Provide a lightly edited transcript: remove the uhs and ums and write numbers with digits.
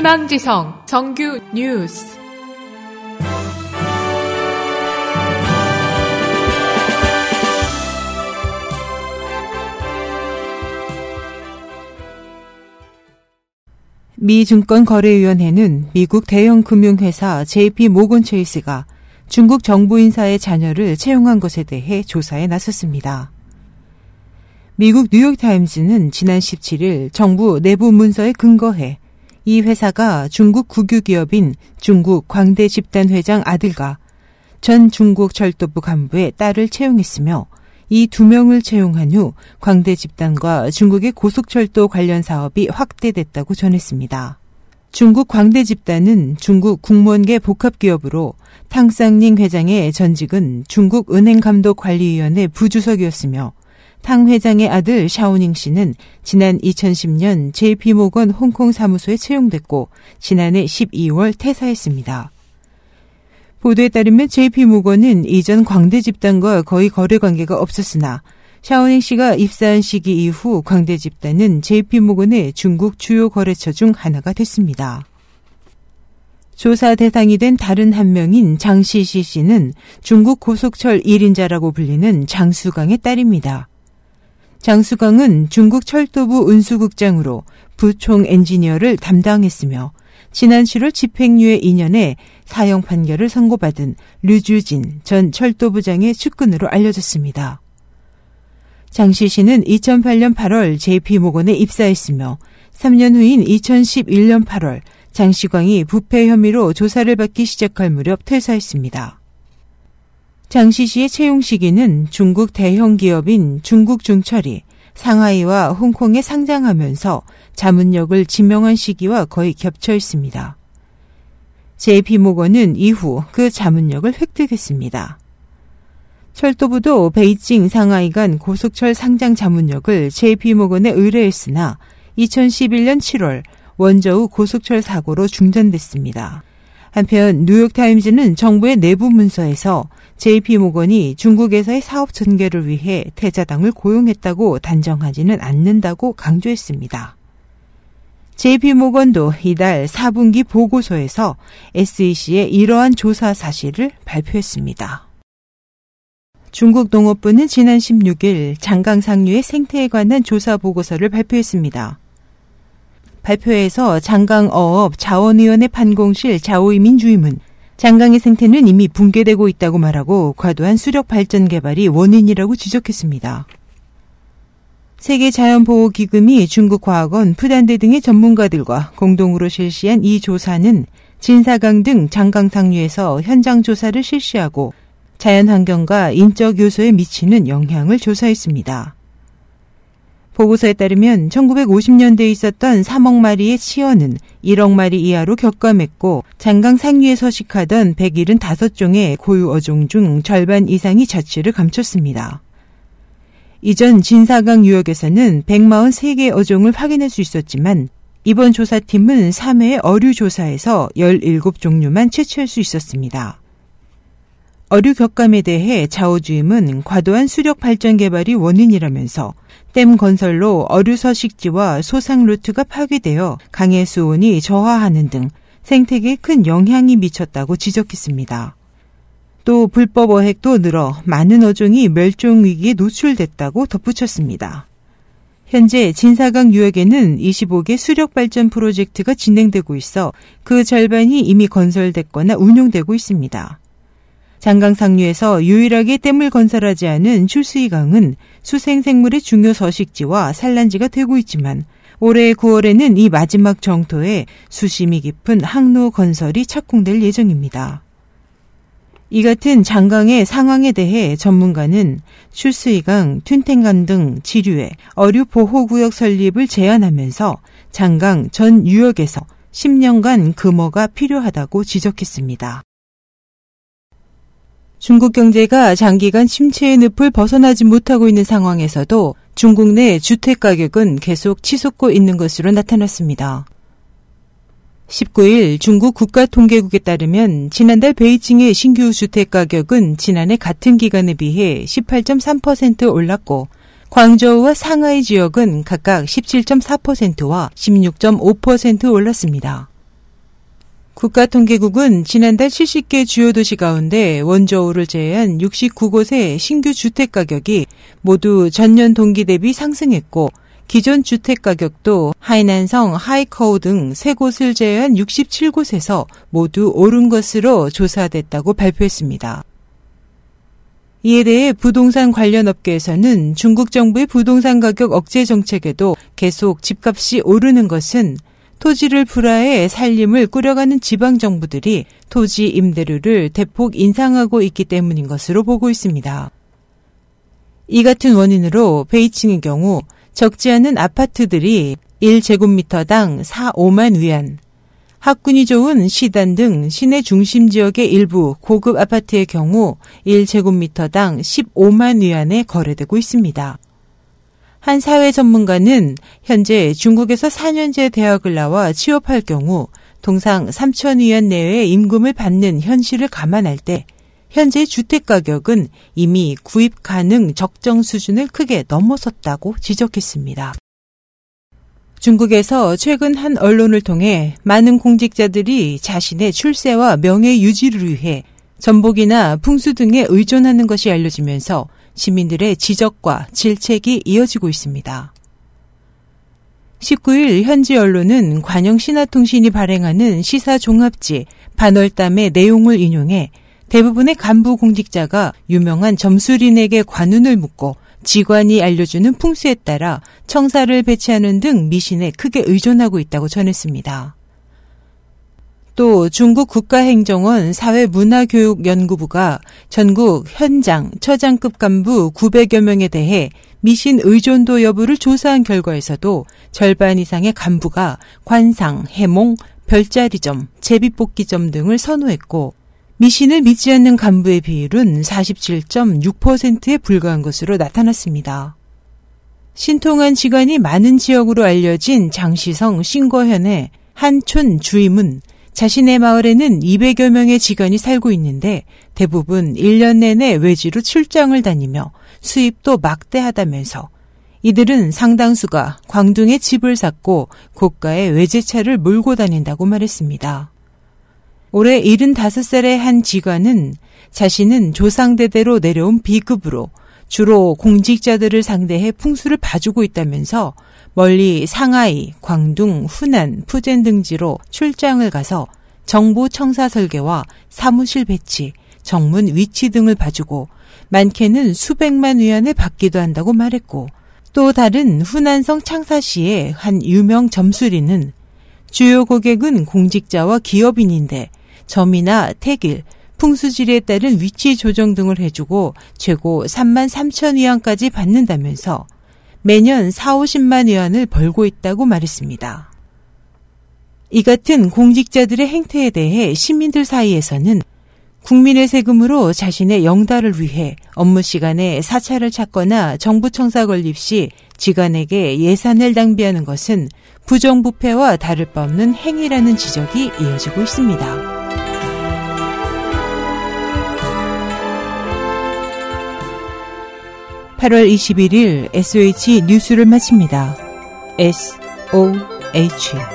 희망지성 정규 뉴스. 미 증권거래위원회는 미국 대형 금융회사 JP 모건 체이스가 중국 정부 인사의 자녀를 채용한 것에 대해 조사에 나섰습니다. 미국 뉴욕타임즈는 지난 17일 정부 내부 문서에 근거해 이 회사가 중국 국유기업인 중국 광대 집단 회장 아들과 전 중국 철도부 간부의 딸을 채용했으며 이 두 명을 채용한 후 광대 집단과 중국의 고속철도 관련 사업이 확대됐다고 전했습니다. 중국 광대 집단은 중국 국무원계 복합기업으로 탕쌍닝 회장의 전직은 중국 은행감독관리위원회 부주석이었으며 탕 회장의 아들 샤오닝 씨는 지난 2010년 JP모건 홍콩 사무소에 채용됐고 지난해 12월 퇴사했습니다. 보도에 따르면 JP모건은 이전 광대 집단과 거의 거래 관계가 없었으나 샤오닝 씨가 입사한 시기 이후 광대 집단은 JP모건의 중국 주요 거래처 중 하나가 됐습니다. 조사 대상이 된 다른 한 명인 장시시 씨는 중국 고속철 1인자라고 불리는 장수강의 딸입니다. 장수강은 중국 철도부 운수국장으로 부총 엔지니어를 담당했으며 지난 7월 집행유예 2년에 사형 판결을 선고받은 류주진 전 철도부장의 측근으로 알려졌습니다. 장시 씨는 2008년 8월 JP모건에 입사했으며 3년 후인 2011년 8월 장시광이 부패 혐의로 조사를 받기 시작할 무렵 퇴사했습니다. 장시 씨의 채용 시기는 중국 대형 기업인 중국중철이 상하이와 홍콩에 상장하면서 자문력을 지명한 시기와 거의 겹쳐 있습니다. JP모건은 이후 그 자문력을 획득했습니다. 철도부도 베이징 상하이 간 고속철 상장 자문력을 JP모건에 의뢰했으나 2011년 7월 원저우 고속철 사고로 중단됐습니다. 한편 뉴욕타임즈는 정부의 내부 문서에서 JP모건이 중국에서의 사업 전개를 위해 태자당을 고용했다고 단정하지는 않는다고 강조했습니다. JP모건도 이달 4분기 보고서에서 SEC에 이러한 조사 사실을 발표했습니다. 중국 농업부는 지난 16일 장강상류의 생태에 관한 조사 보고서를 발표했습니다. 발표에서 장강어업 자원위원회 판공실 자오이민 주임은 장강의 생태는 이미 붕괴되고 있다고 말하고 과도한 수력 발전 개발이 원인이라고 지적했습니다. 세계자연보호기금이 중국과학원, 푸단대 등의 전문가들과 공동으로 실시한 이 조사는 진사강 등 장강상류에서 현장 조사를 실시하고 자연환경과 인적 요소에 미치는 영향을 조사했습니다. 보고서에 따르면 1950년대에 있었던 3억 마리의 치어는 1억 마리 이하로 격감했고 장강 상류에 서식하던 175종의 고유 어종 중 절반 이상이 자취를 감췄습니다. 이전 진사강 유역에서는 143개의 어종을 확인할 수 있었지만 이번 조사팀은 3회의 어류 조사에서 17종류만 채취할 수 있었습니다. 어류 격감에 대해 자오 주임은 과도한 수력 발전 개발이 원인이라면서 댐 건설로 어류 서식지와 소상 루트가 파괴되어 강의 수온이 저하하는 등 생태계에 큰 영향이 미쳤다고 지적했습니다. 또 불법 어획도 늘어 많은 어종이 멸종 위기에 노출됐다고 덧붙였습니다. 현재 진사강 유역에는 25개 수력 발전 프로젝트가 진행되고 있어 그 절반이 이미 건설됐거나 운용되고 있습니다. 장강상류에서 유일하게 댐을 건설하지 않은 출수이강은 수생생물의 중요 서식지와 산란지가 되고 있지만 올해 9월에는 이 마지막 정토에 수심이 깊은 항로 건설이 착공될 예정입니다. 이 같은 장강의 상황에 대해 전문가는 출수이강, 튠텐강 등 지류에 어류 보호구역 설립을 제안하면서 장강 전 유역에서 10년간 금어가 필요하다고 지적했습니다. 중국 경제가 장기간 침체의 늪을 벗어나지 못하고 있는 상황에서도 중국 내 주택 가격은 계속 치솟고 있는 것으로 나타났습니다. 19일 중국 국가통계국에 따르면 지난달 베이징의 신규 주택 가격은 지난해 같은 기간에 비해 18.3% 올랐고 광저우와 상하이 지역은 각각 17.4%와 16.5% 올랐습니다. 국가통계국은 지난달 70개 주요 도시 가운데 원저울을 제외한 69곳의 신규 주택가격이 모두 전년 동기 대비 상승했고 기존 주택가격도 하이난성, 하이커우 등 3곳을 제외한 67곳에서 모두 오른 것으로 조사됐다고 발표했습니다. 이에 대해 부동산 관련 업계에서는 중국 정부의 부동산 가격 억제 정책에도 계속 집값이 오르는 것은 토지를 불화해 살림을 꾸려가는 지방정부들이 토지 임대료를 대폭 인상하고 있기 때문인 것으로 보고 있습니다. 이 같은 원인으로 베이징의 경우 적지 않은 아파트들이 1제곱미터당 4-5만 위안, 학군이 좋은 시단 등 시내 중심 지역의 일부 고급 아파트의 경우 1제곱미터당 15만 위안에 거래되고 있습니다. 한 사회 전문가는 현재 중국에서 4년제 대학을 나와 취업할 경우 통상 3,000위안 내외의 임금을 받는 현실을 감안할 때 현재 주택가격은 이미 구입 가능 적정 수준을 크게 넘어섰다고 지적했습니다. 중국에서 최근 한 언론을 통해 많은 공직자들이 자신의 출세와 명예 유지를 위해 전복이나 풍수 등에 의존하는 것이 알려지면서 시민들의 지적과 질책이 이어지고 있습니다. 19일 현지 언론은 관영신화통신이 발행하는 시사종합지 반월담의 내용을 인용해 대부분의 간부 공직자가 유명한 점술인에게 관운을 묻고 직관이 알려주는 풍수에 따라 청사를 배치하는 등 미신에 크게 의존하고 있다고 전했습니다. 또 중국 국가행정원 사회문화교육연구부가 전국 현장, 처장급 간부 900여 명에 대해 미신 의존도 여부를 조사한 결과에서도 절반 이상의 간부가 관상, 해몽, 별자리점, 제비뽑기점 등을 선호했고 미신을 믿지 않는 간부의 비율은 47.6%에 불과한 것으로 나타났습니다. 신통한 직관이 많은 지역으로 알려진 장시성 신거현의 한촌 주임은 자신의 마을에는 200여 명의 직관이 살고 있는데 대부분 1년 내내 외지로 출장을 다니며 수입도 막대하다면서 이들은 상당수가 광둥에 집을 샀고 고가의 외제차를 몰고 다닌다고 말했습니다. 올해 75살의 한 직관은 자신은 조상대대로 내려온 B급으로 주로 공직자들을 상대해 풍수를 봐주고 있다면서 멀리 상하이, 광둥, 후난, 푸젠 등지로 출장을 가서 정부 청사 설계와 사무실 배치, 정문 위치 등을 봐주고 많게는 수백만 위안을 받기도 한다고 말했고 또 다른 후난성 창사시의 한 유명 점술인은 주요 고객은 공직자와 기업인인데 점이나 택일, 풍수지리에 따른 위치 조정 등을 해주고 최고 3만 3천 위안까지 받는다면서 매년 4-50만 위안을 벌고 있다고 말했습니다. 이 같은 공직자들의 행태에 대해 시민들 사이에서는 국민의 세금으로 자신의 영달을 위해 업무 시간에 사찰을 찾거나 정부 청사 건립 시 직관에게 예산을 낭비하는 것은 부정부패와 다를 바 없는 행위라는 지적이 이어지고 있습니다. 8월 21일 SOH 뉴스를 마칩니다. SOH